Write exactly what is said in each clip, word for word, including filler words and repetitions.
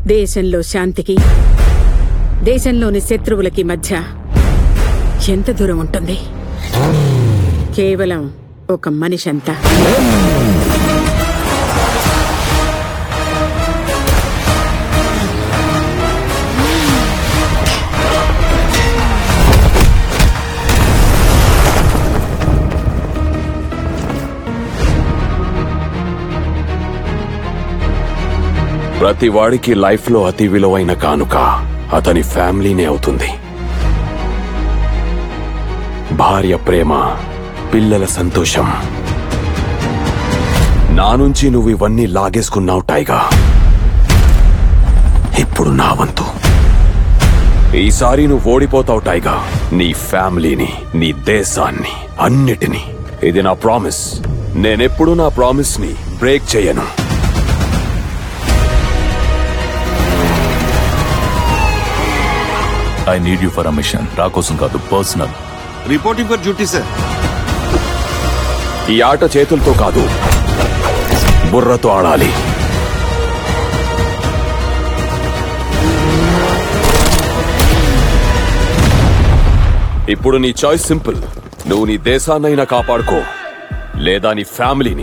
దేశంలో శాంతికి దేశంలోని శత్రువులకి మధ్య ఎంత దూరం ఉంటుంది? కేవలం ఒక మనిషి అంతా. ప్రతి వాడికి లైఫ్ లో అతి విలువైన కానుక అతని ఫ్యామిలీనే అవుతుంది. భార్య ప్రేమ, పిల్లల సంతోషం. నా నుంచి నువ్వు ఇవన్నీ లాగేసుకున్నావు టైగర్. ఇప్పుడు నా వంతు. ఈసారి నువ్వు ఓడిపోతావు టైగర్. నీ ఫ్యామిలీని, నీ దేశాన్ని, అన్నిటినీ. ఇది నా ప్రామిస్. నేనెప్పుడు నా ప్రామిస్ ని బ్రేక్ చేయను. I need you for a mission. రా కోసం కాదు, personal. Reporting for duty sir. ఈ ఆట చేతులతో కాదు, బుర్రతో ఆడాలి. ఇప్పుడు నీ చాయిస్ సింపుల్. నువ్వు నీ దేశాన్నైనా కాపాడుకో, లేదా నీ ఫ్యామిలీని.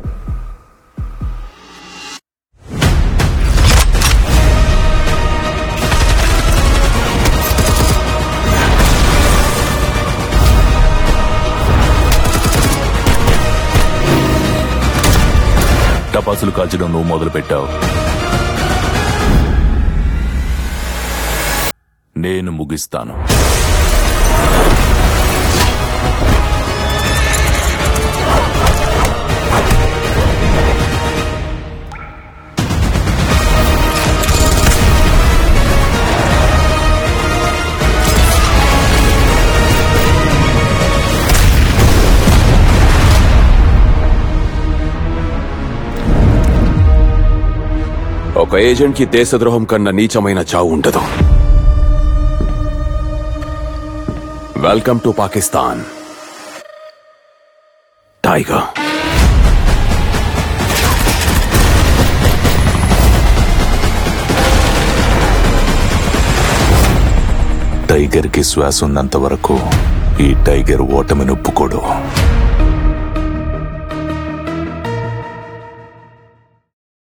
టపాసులు కాల్చడం నువ్వు మొదలు పెట్టావు, నేను ముగిస్తాను. ఒక ఏజెంట్ కి దేశద్రోహం కన్నా నీచమైన చావు ఉండదు. Welcome to Pakistan tiger. Tiger కి శ్వాస ఉన్నంత వరకు ఈ టైగర్ ఓటమిని ఒప్పుకోడు.